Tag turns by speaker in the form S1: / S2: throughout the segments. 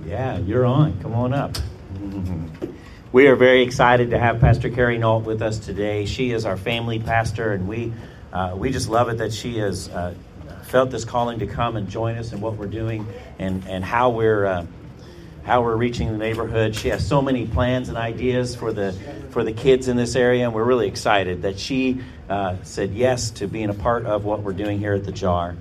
S1: Yeah, you're on. Come on up. We are very excited to have Pastor Carrie Nault with us today. She is our family pastor, and we just love it that she has felt this calling to come and join us in what we're doing and how we're reaching the neighborhood. She has so many plans and ideas for the kids in this area, and we're really excited that she said yes to being a part of what we're doing here at the JAR.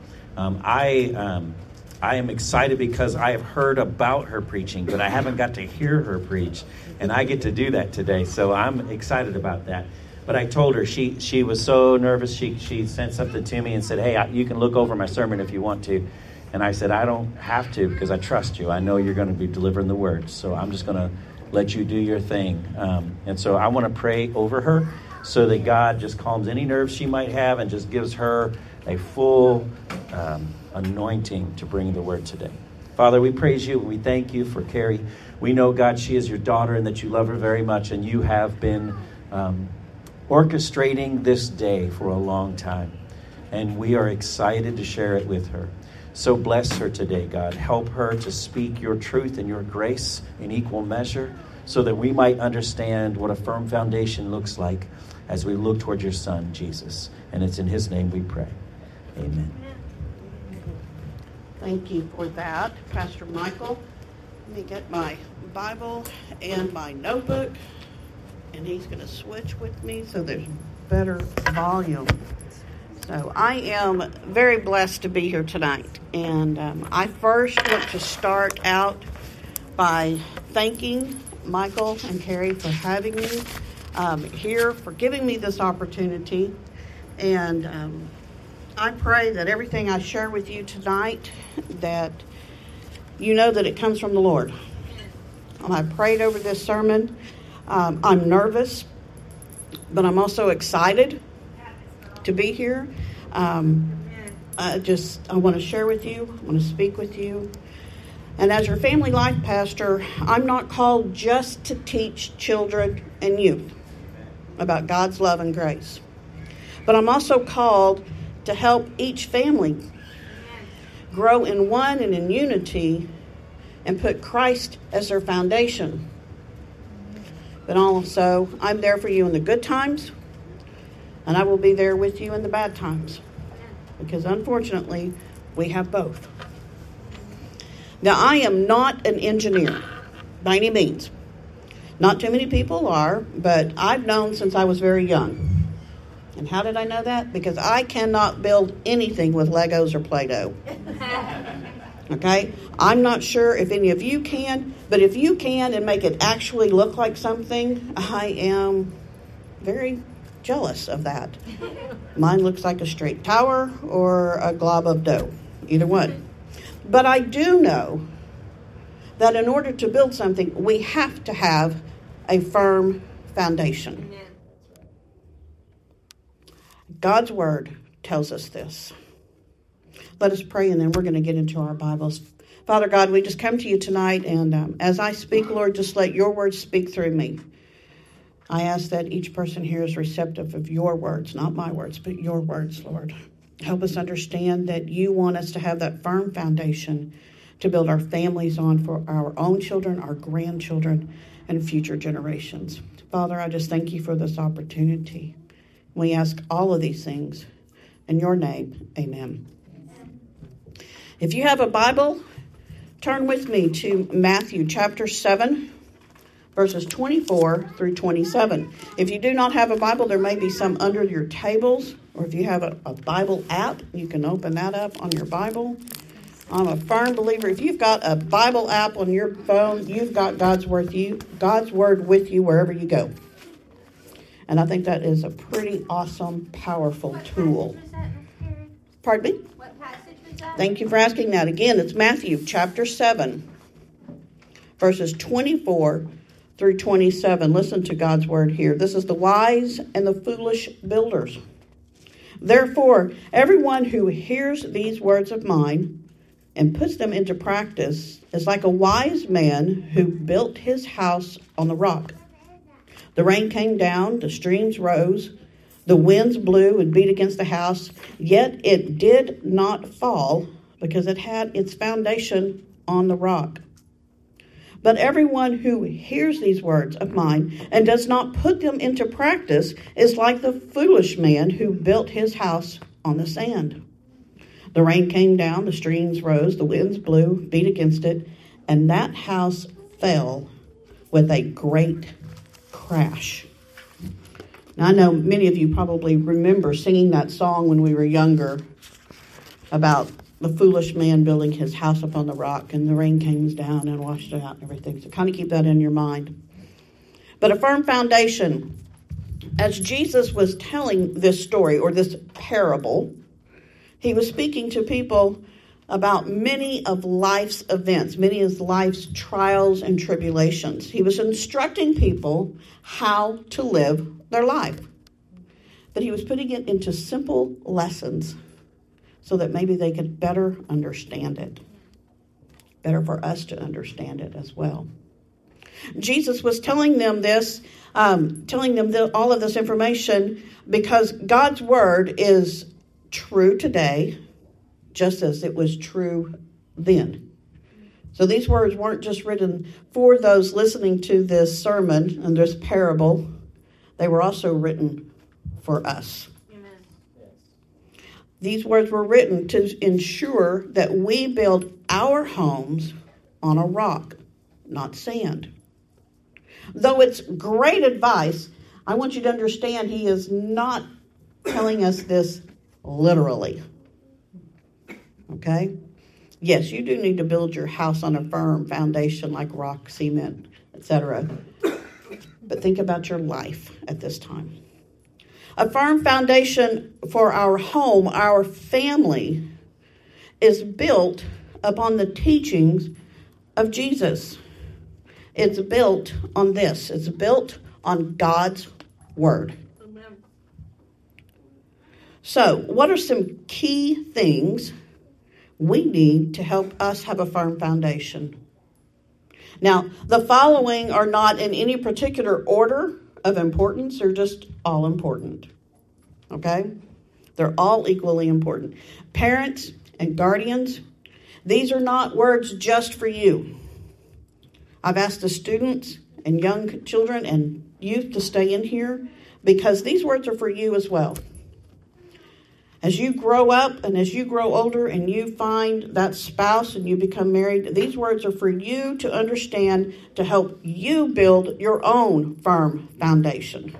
S1: I am excited because I have heard about her preaching, but I haven't got to hear her preach, and I get to do that today, so I'm excited about that. But I told her she was so nervous. She sent something to me and said, "Hey, you can look over my sermon if you want to." And I said, "I don't have to because I trust you. I know you're going to be delivering the word, so I'm just going to let you do your thing." And so I want to pray over her so that God just calms any nerves she might have and just gives her a full anointing to bring the word today. Father, we praise you and we thank you for Carrie. We know, God, she is your daughter and that you love her very much, and you have been orchestrating this day for a long time, and we are excited to share it with her. So bless her today, God. Help her to speak your truth and your grace in equal measure so that we might understand what a firm foundation looks like as we look toward your Son, Jesus. And it's in his name we pray. Amen.
S2: Thank you for that, Pastor Michael. Let me get my Bible and my notebook, and he's going to switch with me so there's better volume. So I am very blessed to be here tonight, and I first want to start out by thanking Michael and Carrie for having me here, for giving me this opportunity, and I pray that everything I share with you tonight, that you know that it comes from the Lord. I prayed over this sermon. I'm nervous, but I'm also excited to be here. I want to share with you. I want to speak with you. And as your family life pastor, I'm not called just to teach children and youth about God's love and grace, but I'm also called to help each family grow in one and in unity and put Christ as their foundation. But also, I'm there for you in the good times, and I will be there with you in the bad times, because unfortunately, we have both. Now, I am not an engineer by any means. Not too many people are, but I've known since I was very young. And how did I know that? Because I cannot build anything with Legos or Play-Doh. Okay? I'm not sure if any of you can, but if you can and make it actually look like something, I am very jealous of that. Mine looks like a straight tower or a glob of dough. Either one. But I do know that in order to build something, we have to have a firm foundation. God's word tells us this. Let us pray, and then we're going to get into our Bibles. Father God, we just come to you tonight, and as I speak, Lord, just let your words speak through me. I ask that each person here is receptive of your words, not my words, but your words, Lord. Help us understand that you want us to have that firm foundation to build our families on for our own children, our grandchildren, and future generations. Father, I just thank you for this opportunity. We ask all of these things in your name. Amen. If you have a Bible, turn with me to Matthew chapter 7, verses 24 through 27. If you do not have a Bible, there may be some under your tables, or if you have a Bible app, you can open that up on your Bible. I'm a firm believer. If you've got a Bible app on your phone, you've got God's word with you wherever you go. And I think that is a pretty awesome, powerful tool. Pardon me?
S3: What passage was that?
S2: Thank you for asking that. Again, it's Matthew chapter 7, verses 24 through 27. Listen to God's word here. This is the wise and the foolish builders. Therefore, everyone who hears these words of mine and puts them into practice is like a wise man who built his house on the rock. The rain came down, the streams rose, the winds blew and beat against the house, yet it did not fall because it had its foundation on the rock. But everyone who hears these words of mine and does not put them into practice is like the foolish man who built his house on the sand. The rain came down, the streams rose, the winds blew, beat against it, and that house fell with a great crash. Now, I know many of you probably remember singing that song when we were younger about the foolish man building his house upon the rock, and the rain came down and washed it out and everything. So kind of keep that in your mind. But a firm foundation, as Jesus was telling this story or this parable, he was speaking to people about many of life's events, many of life's trials and tribulations. He was instructing people how to live their life. But he was putting it into simple lessons so that maybe they could better understand it. Better for us to understand it as well. Jesus was telling them this, all of this information because God's word is true today, just as it was true then. So these words weren't just written for those listening to this sermon and this parable. They were also written for us. Amen. These words were written to ensure that we build our homes on a rock, not sand. Though it's great advice, I want you to understand he is not telling us this literally. Okay? Yes, you do need to build your house on a firm foundation like rock, cement, etc. But think about your life at this time. A firm foundation for our home, our family, is built upon the teachings of Jesus. It's built on this. It's built on God's word. Amen. So, what are some key things we need to help us have a firm foundation? Now, the following are not in any particular order of importance. They're just all important. Okay? They're all equally important. Parents and guardians, these are not words just for you. I've asked the students and young children and youth to stay in here because these words are for you as well. As you grow up and as you grow older and you find that spouse and you become married, these words are for you to understand to help you build your own firm foundation.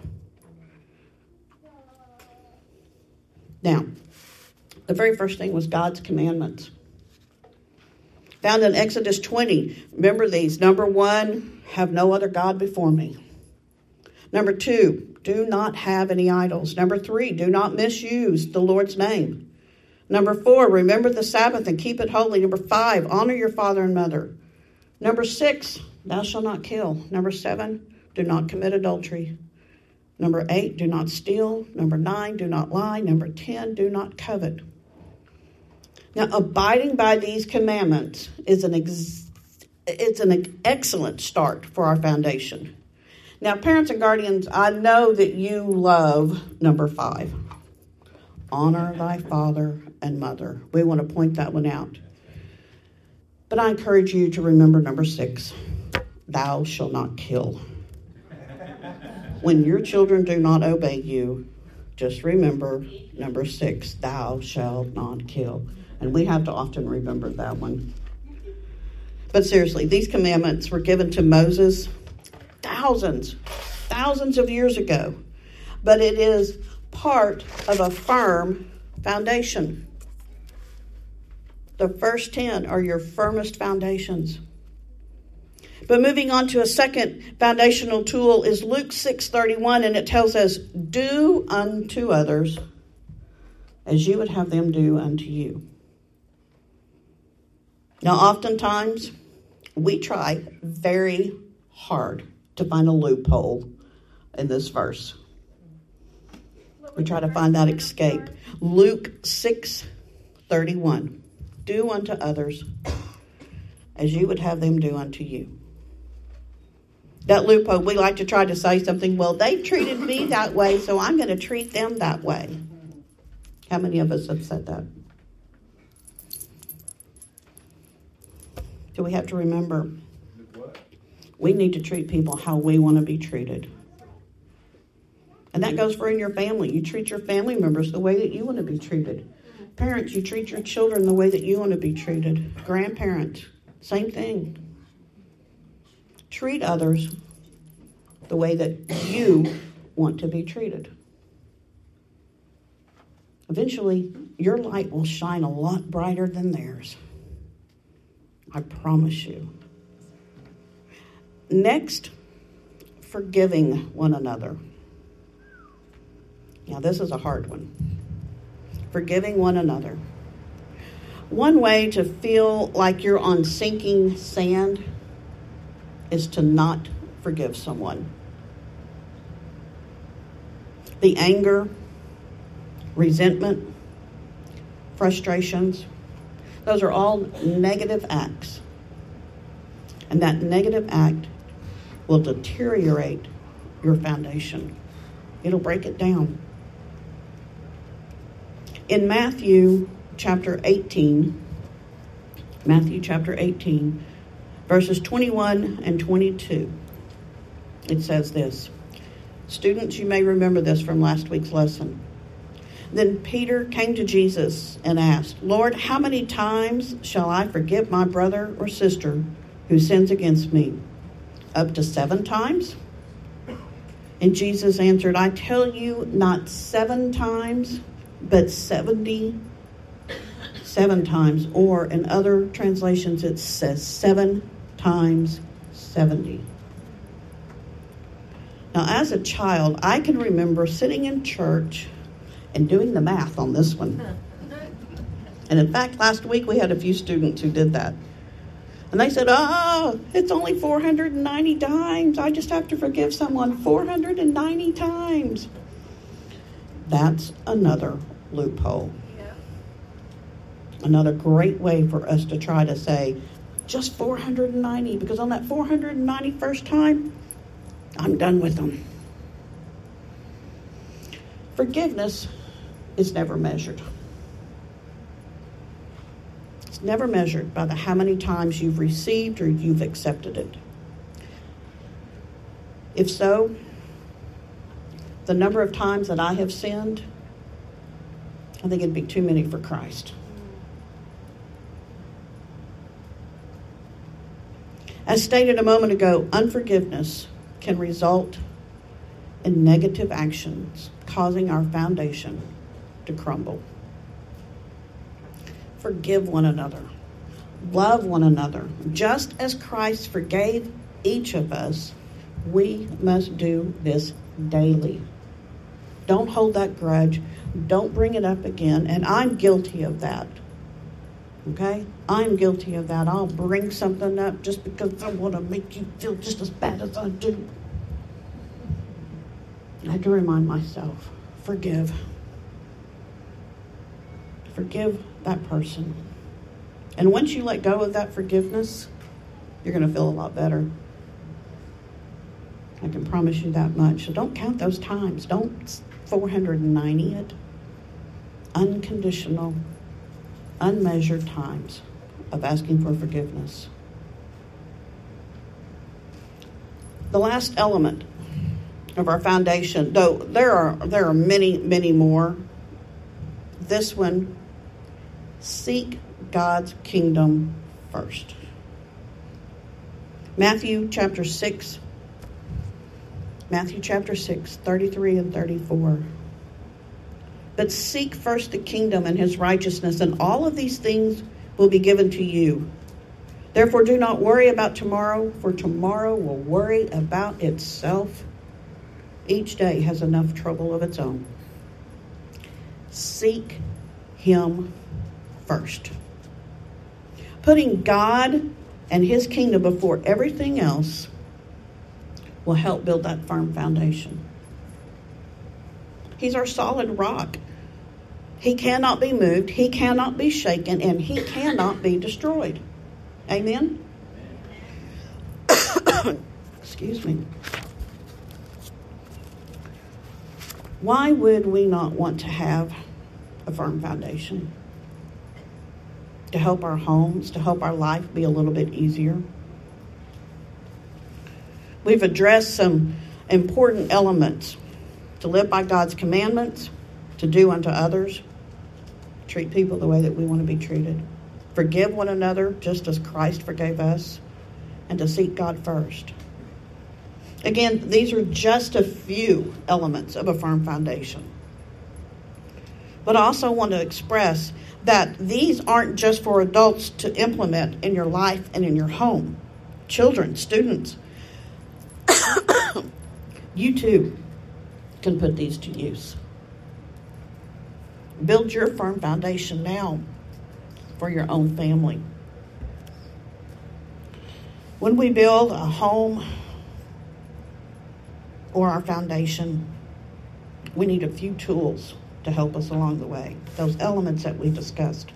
S2: Now, the very first thing was God's commandments. Found in Exodus 20. Remember these. Number 1, have no other God before me. Number 2, do not have any idols. Number 3, do not misuse the Lord's name. Number 4, remember the Sabbath and keep it holy. Number 5, honor your father and mother. Number 6, thou shalt not kill. Number 7, do not commit adultery. Number 8, do not steal. Number 9, do not lie. Number 10, do not covet. Now, abiding by these commandments is an excellent start for our foundation. Now, parents and guardians, I know that you love number 5. Honor thy father and mother. We want to point that one out. But I encourage you to remember number 6. Thou shalt not kill. When your children do not obey you, just remember number 6. Thou shalt not kill. And we have to often remember that one. But seriously, these commandments were given to Moses thousands of years ago. But it is part of a firm foundation. The first 10 are your firmest foundations. But moving on to a second foundational tool is Luke 6:31, and it tells us, do unto others as you would have them do unto you. Now, oftentimes, we try very hard to find a loophole in this verse. We try to find that escape. Luke 6:31. Do unto others as you would have them do unto you. That loophole, we like to try to say something, well, they treated me that way, so I'm going to treat them that way. How many of us have said that? So we have to remember, We need to treat people how we want to be treated. And that goes for in your family. You treat your family members the way that you want to be treated. Parents, you treat your children the way that you want to be treated. Grandparents, same thing. Treat others the way that you want to be treated. Eventually, your light will shine a lot brighter than theirs. I promise you. Next, forgiving one another. Now, this is a hard one. Forgiving one another. One way to feel like you're on sinking sand is to not forgive someone. The anger, resentment, frustrations, those are all negative acts. And that negative act will deteriorate your foundation. It'll break it down. In Matthew chapter 18, verses 21 and 22, it says this. Students, you may remember this from last week's lesson. Then Peter came to Jesus and asked, Lord, how many times shall I forgive my brother or sister who sins against me? Up to 7 times? And Jesus answered, I tell you, not 7 times, but 77 times. Or in other translations, it says 7 times 70. Now, as a child, I can remember sitting in church and doing the math on this one. And in fact, last week we had a few students who did that. And they said, it's only 490 times. I just have to forgive someone 490 times. That's another loophole. Yeah. Another great way for us to try to say, just 490, because on that 491st time, I'm done with them. Forgiveness is never measured. It's never measured by how many times you've received or you've accepted it. If so, the number of times that I have sinned, I think it'd be too many for Christ. As stated a moment ago, unforgiveness can result in negative actions, causing our foundation to crumble. Forgive one another. Love one another. Just as Christ forgave each of us, we must do this daily. Don't hold that grudge. Don't bring it up again. And I'm guilty of that. Okay? I'm guilty of that. I'll bring something up just because I want to make you feel just as bad as I do. I have to remind myself, forgive. Forgive that person. And once you let go of that forgiveness, you're going to feel a lot better. I can promise you that much. So don't count those times. Don't 490 it. Unconditional, unmeasured times of asking for forgiveness. The last element of our foundation, though there are many, many more. This one, seek God's kingdom first. Matthew chapter 6, 33 and 34. But seek first the kingdom and his righteousness, and all of these things will be given to you. Therefore, do not worry about tomorrow, for tomorrow will worry about itself. Each day has enough trouble of its own. Seek him first. Putting God and his kingdom before everything else will help build that firm foundation. He's our solid rock. He cannot be moved, he cannot be shaken, and he cannot be destroyed. Amen? Excuse me. Why would we not want to have a firm foundation? To help our homes, to help our life be a little bit easier. We've addressed some important elements: to live by God's commandments, to do unto others, treat people the way that we want to be treated, forgive one another just as Christ forgave us, and to seek God first. Again, these are just a few elements of a firm foundation. But I also want to express that these aren't just for adults to implement in your life and in your home. Children, students, you too can put these to use. Build your firm foundation now for your own family. When we build a home or our foundation, we need a few tools to help us along the way. Those elements that we discussed.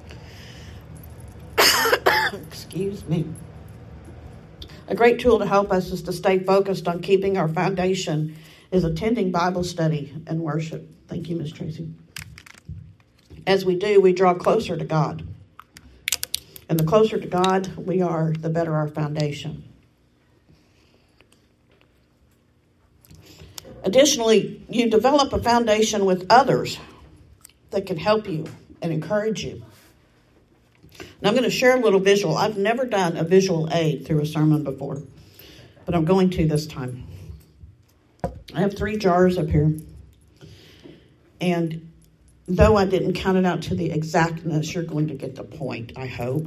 S2: Excuse me. A great tool to help us is to stay focused on keeping our foundation is attending Bible study and worship. Thank you, Ms. Tracy. As we do, we draw closer to God. And the closer to God we are, the better our foundation. Additionally, you develop a foundation with others that can help you and encourage you. And I'm going to share a little visual. I've never done a visual aid through a sermon before, but I'm going to this time. I have 3 jars up here. And though I didn't count it out to the exactness, you're going to get the point, I hope.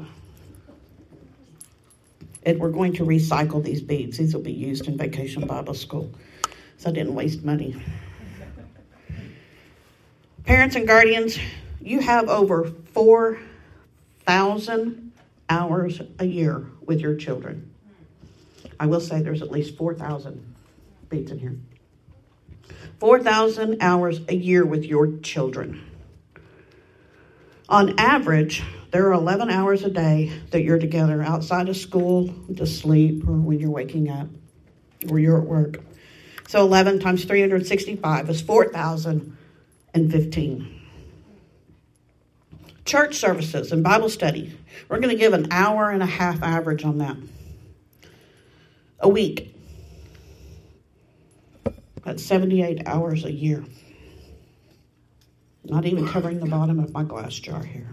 S2: And we're going to recycle these beads. These will be used in Vacation Bible School. So I didn't waste money. Parents and guardians, you have over 4,000 hours a year with your children. I will say there's at least 4,000 beads in here. 4,000 hours a year with your children. On average, there are 11 hours a day that you're together outside of school, to sleep, or when you're waking up, or you're at work. So 11 times 365 is 4,015. Church services and Bible study. We're going to give an hour and a half average on that a week. That's 78 hours a year. Not even covering the bottom of my glass jar here.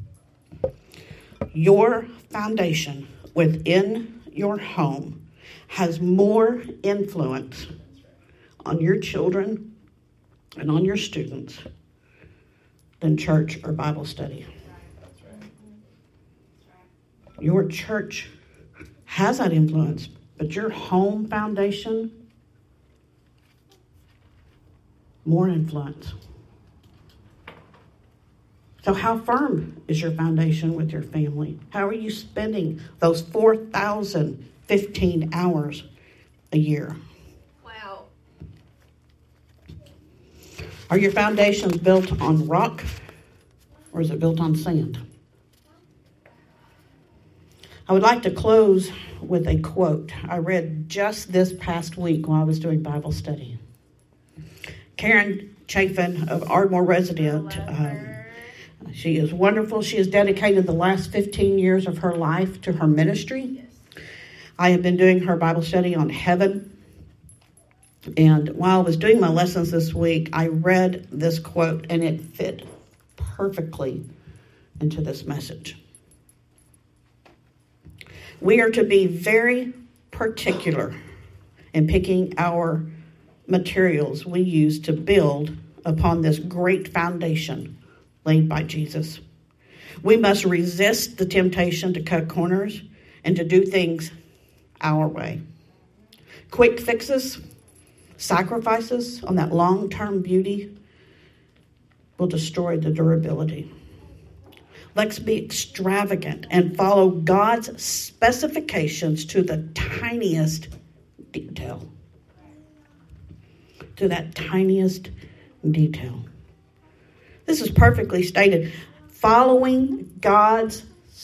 S2: Your foundation within your home has more influence on your children and on your students than church or Bible study. Your church has that influence, but your home foundation, more influence. So how firm is your foundation with your family? How are you spending those 4,015 hours a year?
S3: Wow.
S2: Are your foundations built on rock or is it built on sand? I would like to close with a quote I read just this past week while I was doing Bible study. Karen Chafin of Ardmore Resident, she is wonderful. She has dedicated the last 15 years of her life to her ministry. I have been doing her Bible study on heaven. And while I was doing my lessons this week, I read this quote, and it fit perfectly into this message. We are to be very particular in picking our materials we use to build upon this great foundation laid by Jesus. We must resist the temptation to cut corners and to do things our way. Quick fixes, sacrifices on that long-term beauty will destroy the durability. Let's be extravagant and follow God's specifications to the tiniest detail. To that tiniest detail. This is perfectly stated. Following God's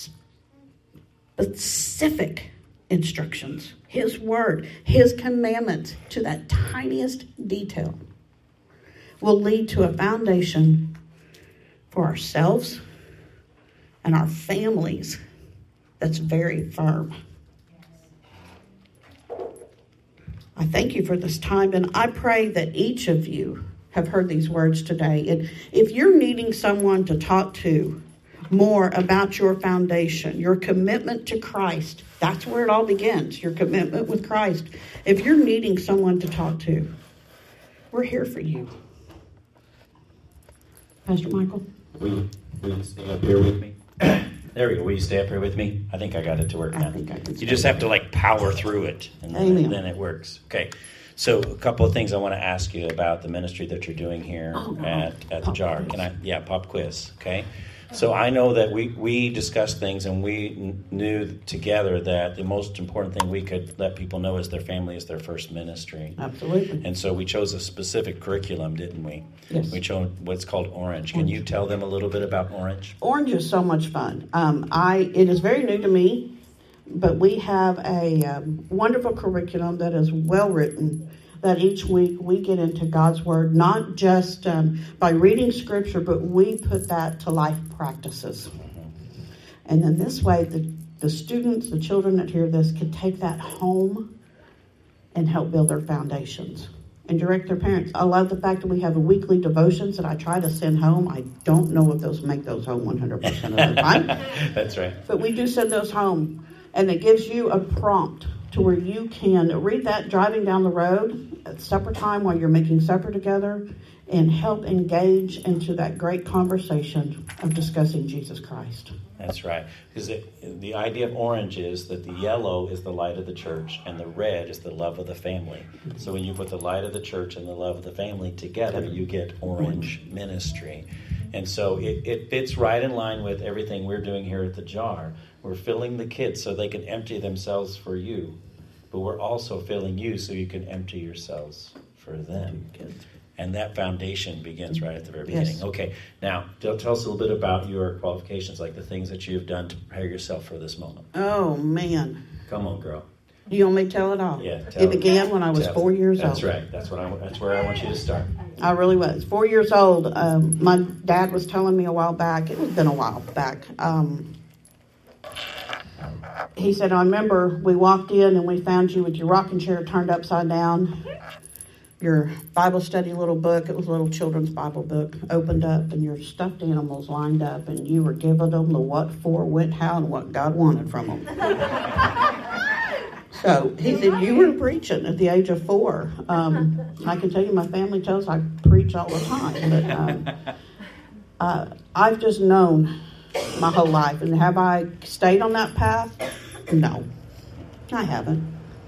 S2: specific instructions, His word, His commandments to that tiniest detail will lead to a foundation for ourselves and our families that's very firm. I thank you for this time, and I pray that each of you have heard these words today. And if you're needing someone to talk to more about your foundation, your commitment to Christ, that's where it all begins, your commitment with Christ. If you're needing someone to talk to, we're here for you. Pastor Michael?
S1: Will you stay up here with me? There we go. Will you stay up here with me? I think I got it to work now.
S2: I think I can.
S1: You just have to power through it, and then it works. Okay. So a couple of things I want to ask you about the ministry that you're doing here at the JAR. Quiz. Pop quiz. Okay. So I know that we discussed things, and we knew together that the most important thing we could let people know is their family is their first ministry.
S2: Absolutely.
S1: And so we chose a specific curriculum, didn't we?
S2: Yes.
S1: We chose what's called Orange. Can you tell them a little bit about Orange?
S2: Orange is so much fun. It is very new to me, but we have a wonderful curriculum that is well written, that each week we get into God's Word, not just by reading Scripture, but we put that to life practices. And then this way, the students, the children that hear this, can take that home and help build their foundations and direct their parents. I love the fact that we have a weekly devotions that I try to send home. I don't know if those make those home 100% of the time.
S1: That's right.
S2: But we do send those home, and it gives you a prompt to where you can read that driving down the road at supper time while you're making supper together and help engage into that great conversation of discussing Jesus Christ.
S1: That's right. Because the idea of orange is that the yellow is the light of the church and the red is the love of the family. So when you put the light of the church and the love of the family together, you get Orange Ministry. And so it fits right in line with everything we're doing here at the JAR. We're filling the kids so they can empty themselves for you. But we're also filling you so you can empty yourselves for them. And that foundation begins right at the very beginning.
S2: Yes.
S1: Okay, now tell us a little bit about your qualifications, like the things that you've done to prepare yourself for this moment.
S2: Oh, man.
S1: Come on, girl.
S2: You want me to tell it all?
S1: Yeah.
S2: It began when I was 4 years old.
S1: That's right. That's where I want you to start.
S2: I really was. 4 years old. My dad was telling me a while back. It has been a while back. He said, I remember we walked in and we found you with your rocking chair turned upside down. Your Bible study little book, it was a little children's Bible book, opened up, and your stuffed animals lined up, and you were giving them the what for, when, how, and what God wanted from them. So he said, you were preaching at the age of 4. I can tell you my family tells I preach all the time, but I've just known my whole life. And have I stayed on that path? No, I haven't.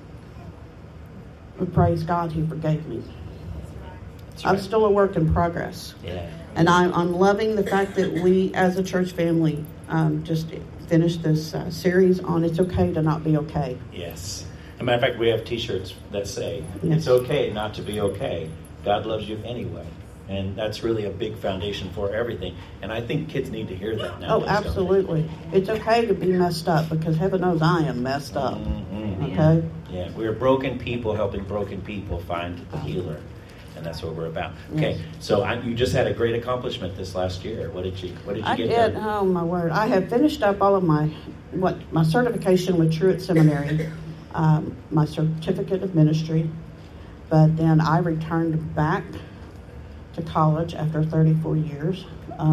S2: But praise God, He forgave me. Right. I'm still a work in progress.
S1: Yeah.
S2: And I'm loving the fact that we, as a church family, just finished this series on It's Okay to Not Be Okay.
S1: Yes. As a matter of fact, we have T-shirts that say,
S2: yes,
S1: it's okay not to be okay. God loves you anyway. And that's really a big foundation for everything. And I think kids need to hear that now.
S2: Oh, absolutely. It's okay to be messed up because heaven knows I am messed up.
S1: Mm-hmm.
S2: Okay?
S1: Yeah, we're broken people helping broken people find the healer. And that's what we're about. Okay,
S2: yes.
S1: So you just had a great accomplishment this last year. What did you get
S2: done? Oh, my word. I have finished up all of my certification with Truett Seminary, my certificate of ministry. But then I returned back to college after 34 years.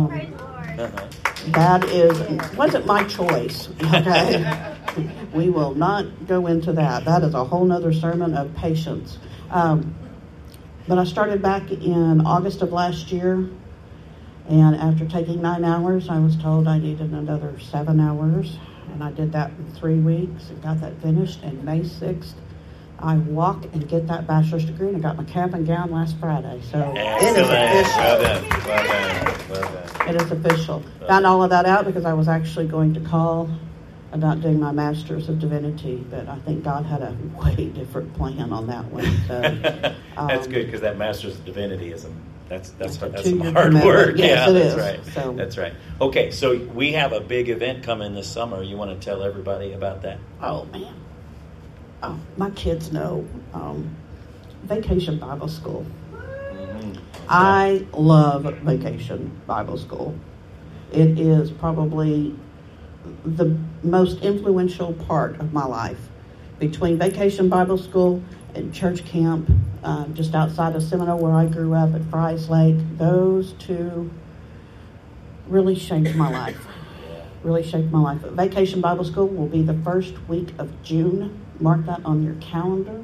S2: That wasn't my choice, okay? We will not go into that. That is a whole nother sermon of patience. But I started back in August of last year, and after taking 9 hours, I was told I needed another 7 hours, and I did that in 3 weeks and got that finished. And May 6th, I walk and get that bachelor's degree, and I got my cap and gown last Friday. So
S1: excellent.
S2: It is official.
S1: Well done. Well done.
S2: It is official. Found all of that out because I was actually going to call about doing my Master's of Divinity, but I think God had a way different plan on that one. So
S1: that's good, because that Master's of Divinity is that's some
S2: two-year
S1: hard work.
S2: Yes,
S1: yeah,
S2: it
S1: that's
S2: is.
S1: right.
S2: So,
S1: that's right. Okay, so we have a big event coming this summer. You want to tell everybody about that?
S2: Oh man, my kids know Vacation Bible School.
S1: Mm-hmm.
S2: I love Vacation Bible School. It is probably the most influential part of my life between Vacation Bible School and church camp, just outside of Seminole where I grew up at Fry's Lake. Those two really shaped my life. Really shaped my life. Vacation Bible School will be the first week of June. Mark that on your calendar.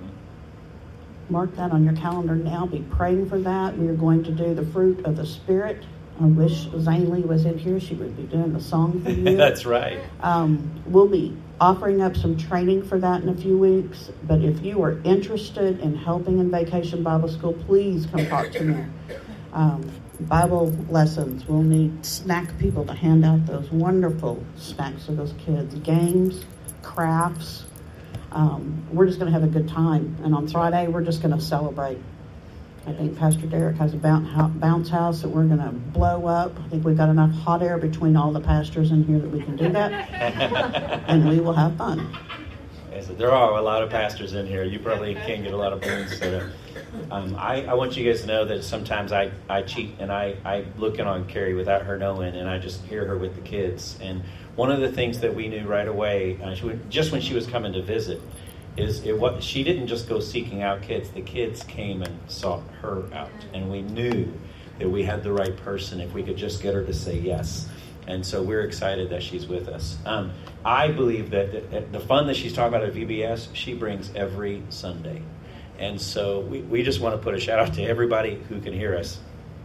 S2: Mark that on your calendar now. Be praying for that. We are going to do the fruit of the Spirit. I wish Zane Lee was in here. She would be doing the song for you.
S1: That's right.
S2: We'll be offering up some training for that in a few weeks. But if you are interested in helping in Vacation Bible School, please come talk to me. Bible lessons. We'll need snack people to hand out those wonderful snacks to those kids. Games, crafts. We're just going to have a good time. And on Friday, we're just going to celebrate. I think Pastor Derek has a bounce house that we're going to blow up. I think we've got enough hot air between all the pastors in here that we can do that. And we will have fun.
S1: There are a lot of pastors in here. You probably can get a lot of balloons. I want you guys to know that sometimes I cheat and I look in on Carrie without her knowing, and I just hear her with the kids. And one of the things that we knew right away, just when she was coming to visit, is she didn't just go seeking out kids. The kids came and sought her out, and we knew that we had the right person if we could just get her to say yes. And so we're excited that she's with us. I believe that the fun that she's talking about at VBS, she brings every Sunday. And so we just want to put a shout out to everybody who can hear us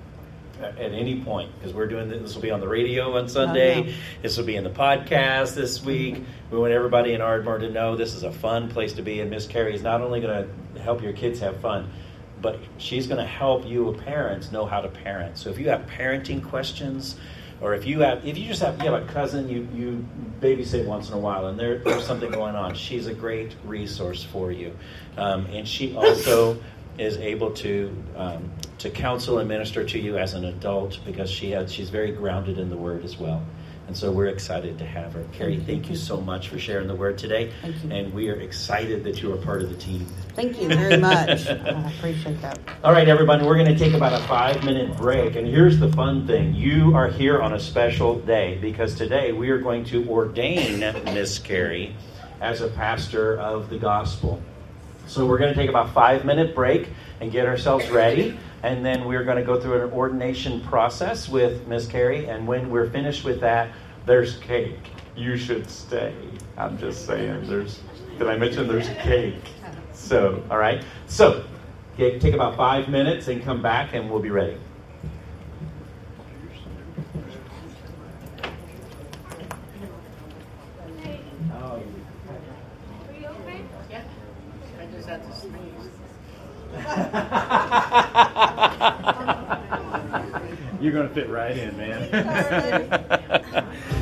S1: at any point, because we're doing this will be on the radio on Sunday.
S2: Oh, yeah.
S1: This will be in the podcast this week. We want everybody in Ardmore to know this is a fun place to be, and Miss Carrie is not only going to help your kids have fun, but she's going to help you parents know how to parent. So if you have parenting questions, or if you have a cousin you babysit once in a while and there's something going on, she's a great resource for you. And she also is able to counsel and minister to you as an adult, because she's very grounded in the Word as well. And so we're excited to have her. Carrie, thank you so much for sharing the Word today.
S2: Thank you.
S1: And we are excited that you are part of the team.
S2: Thank you very much. I appreciate that.
S1: All right, everybody, we're going to take about a 5-minute break. And here's the fun thing. You are here on a special day, because today we are going to ordain Miss Carrie as a pastor of the gospel. So we're going to take about a 5-minute break and get ourselves ready. And then we're going to go through an ordination process with Miss Carrie. And when we're finished with that, there's cake. You should stay. I'm just saying. Did I mention there's cake? So, all right. So, take about 5 minutes and come back and we'll be ready. You're going to fit right in, man.